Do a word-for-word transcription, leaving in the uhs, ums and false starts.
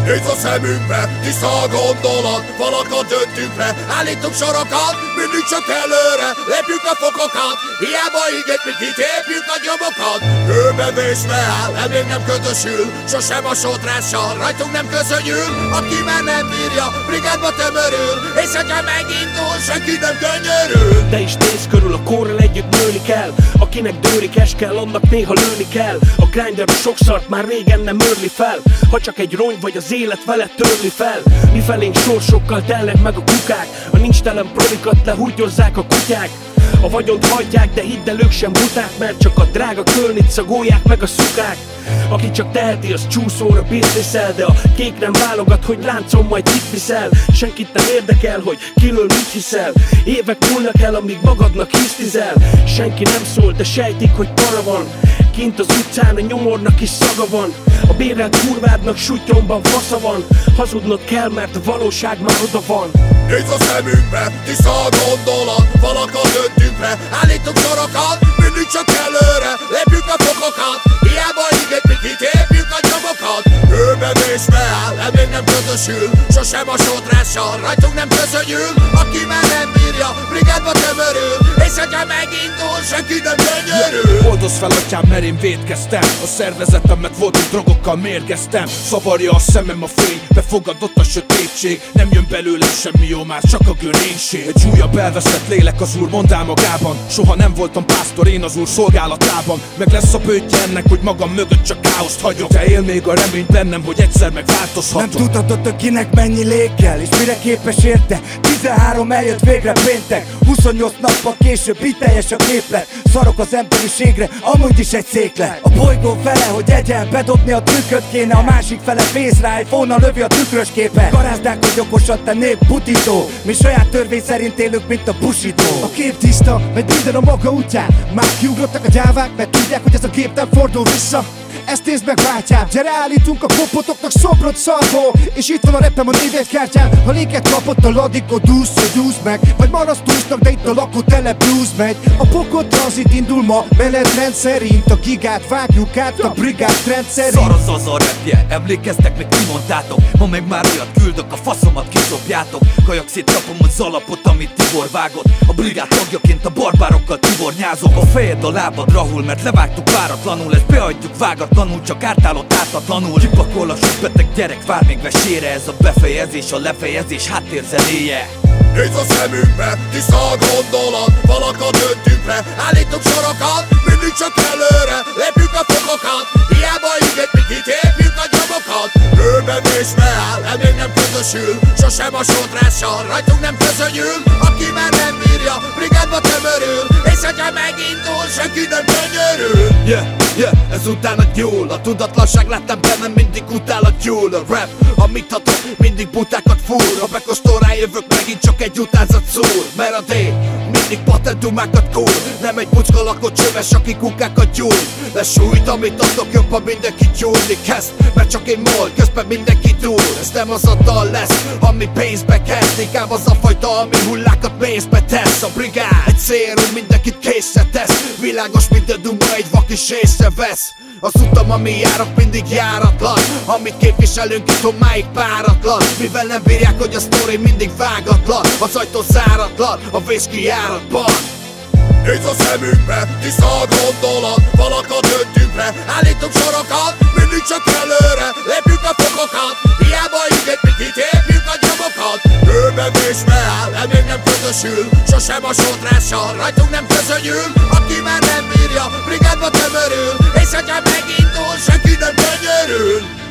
Nézz a szemünkbe, tiszta a gondolat, falakat döntünk le, állítunk sorokat, mindig csak előre, lépjük a fokokat, hiába ígét, mi kitépjük a nyomokat. Kőbevésve áll, el még nem ködösül, sosem a sótrással, rajtunk nem közönyül, aki már nem bírja, brigádba tömörül, és hogyha megindul, senki nem könyörül. De is nézz körül, a kórral együtt nőni kell, akinek dőrikes kell, annak néha lőni kell. A grinder a sok szart már régen nem őrli fel, ha csak egy rony vagy az élet vele törli fel. Mi felénk sorsokkal telnek meg a kukák, a nincs telen prodikat lehúgyozzák a kutyák. A vagyont hajtják, de hidd el, ők sem buták, mert csak a drága kölnit szagolják meg a szukák. Aki csak teheti, az csúszóra bizniszel, de a kék nem válogat, hogy láncon majd kit viszel. Senkit nem érdekel, hogy kilől mit hiszel. Évek múlnak el, amíg magadnak hisztizel. Senki nem szól, de sejtik, hogy para van. Kint az utcán a nyomornak is szaga van. A bérelt kurvádnak sutyomban fasza van. Hazudnod kell, mert a valóság már oda van. Nézz a szemünkbe, tiszta a gondolat, falakat döntünk le, állítunk sorokat, mindig csak előre, lépjük a fokokat, hiába ígét, mi kitépjük a nyomokat. Kőbevésve áll, el még nem ködösül, sosem a sótrással, rajtunk nem közönyül, aki már nem bírja, brigádba tömörül, és hogyha megindul, senki nem könyörül. Oldozz fel, atyám, mert én vétkeztem, a szervezetemet voltunk drogokkal mérgeztem. Szavarja a szemem a fény, befogadott a sötétség, nem jön belőlem semmi jó, már csak a görénység. Egy újabb elveszett lélek az úr mondál magában, soha nem voltam pásztor, én az úr szolgálatában. Meg lesz a bőtje ennek, hogy magam mögött csak káoszt hagyok, de él még a remény bennem, hogy egyszer megváltozhatok. Nem tudhatod, hogy kinek mennyi lég kell, és mire képes érte. Tizenhárom eljött végre péntek, huszonnyolc nappal később itt teljes a képlet. Szarok az emberiségre, amúgy is egy széklet. A bolygó fele, hogy egyen bedobni a trükköt kéne, a másik fele fész rá, egy fónnal lövi a tükrös képet. Garázdák, hogy okosat, te nép butító, mi saját törvény szerint élünk, mint a busító. A kép tiszta, megy minden a maga útján. Már kiugrottak a gyávák, mert tudják, hogy ez a gép nem fordul vissza. Ezt nézd meg, bátyám, gyere állítunk a kopotoknak szobrot szarból. És itt van a repem a névjegykártyán. Ha léket kapott a ladikot, dúsz, hogy dúsz meg. Vagy marasztúznak, de itt a lakótelep blues megy. A pokot tranzit indul ma, menetrend szerint. A gigát vágjuk át, a brigád trend szerint. Szar az az a repje, emlékeztek meg, kimondtátok. Ma meg már olyat küldök, a faszomat kiszopjátok. Kajak szétcsapom az alapot, amit Tibor vágott. A brigád tagjaként a barbárokkal tibornyázok. A fejed a lábad rahul, mert levágtuk váratlanul. Ezt beadjuk vágatlanul, csak ártálott ártatlanul. Kipakol a sok beteg gyerek, vár még vesére. Ez a befejezés, a lefejezés háttérzenéje. Nézz a szemünkbe, tiszta a gondolat, falakat döntünk le, állítunk sorokat, mindig csak előre, lépjük a fokokat, hiába ígét, mi kitépjük a nyomokat. Kőbevésve áll, el még nem közösül, sosem a sótrással, rajtunk nem közönyül, aki már nem bírja, brigádba tömörül, és hogyha megindul, senki nem könyörül. Yeah, yeah, ezután a gyúl, a tudatlanság lettem bennem, mindig utál a gyúl. A rap, amit hatok, mindig butákat fúr, a bekostól rájövök, megint csak egy utánzat szúr. Mert a D mindig patentumákat kúr, nem egy bucska lakott csöves, aki kukákat gyúl. Lesújt, amit adok, jobban mindenki gyúrni kezd, mert csak én mold, közben mindenki túl. Ez nem az a dal lesz, ami pénzbe kezd, inkább az a fajta, ami hullákat mézbe tesz. A brigád egy célról mindenkit készre tesz, világos minden duma, egy vak is észrevesz. Az utam, ami járok, mindig járatlan, amit képviselünk itthon máig páratlan. Mivel nem bírják, hogy a sztori mindig vágatlan, az ajtó záratlan, a vész kijáratban. Nézz a szemünkbe, tiszta a gondolat, falakat döntünk le, állítunk sorokat, mindig csak előre, lépjük a fokokat, hiába ígét, mi kitépjük a nyomokat. Kőbevésve áll, el még nem közösül, sosem a sótrással, rajtunk nem közönyül, aki már nem bírja, brigádba tömörül, és hogyha megindul, senki nem könyörül.